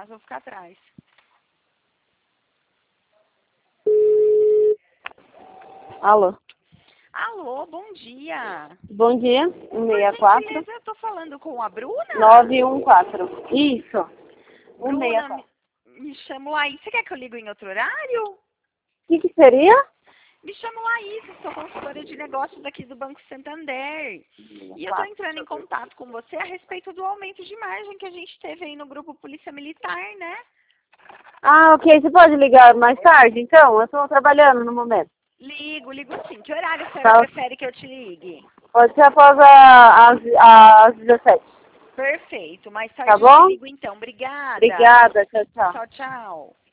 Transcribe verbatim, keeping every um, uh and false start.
vou ficar atrás. Alô? Alô, bom dia. Bom dia, Por um seis quatro, gentileza, eu tô falando com a Bruna? nove um quatro. Isso, um seis Bruna, quatro. me, me chamo Laís. Você quer que eu ligo em outro horário? O que, que seria? Me chamo Laís, eu sou consultora de negócios aqui do Banco Santander. E eu tô entrando em contato com você a respeito do aumento de margem que a gente teve aí no grupo Polícia Militar, né? Ah, ok, você pode ligar mais tarde, então? Eu estou trabalhando no momento. Ligo, ligo sim. Que horário a senhora Tá. prefere que eu te ligue? Pode ser após a- as, as dezessete. Perfeito, mais Tá tarde eu te bom? ligo então. Obrigada. Obrigada, tchau, tchau. Tchau, tchau.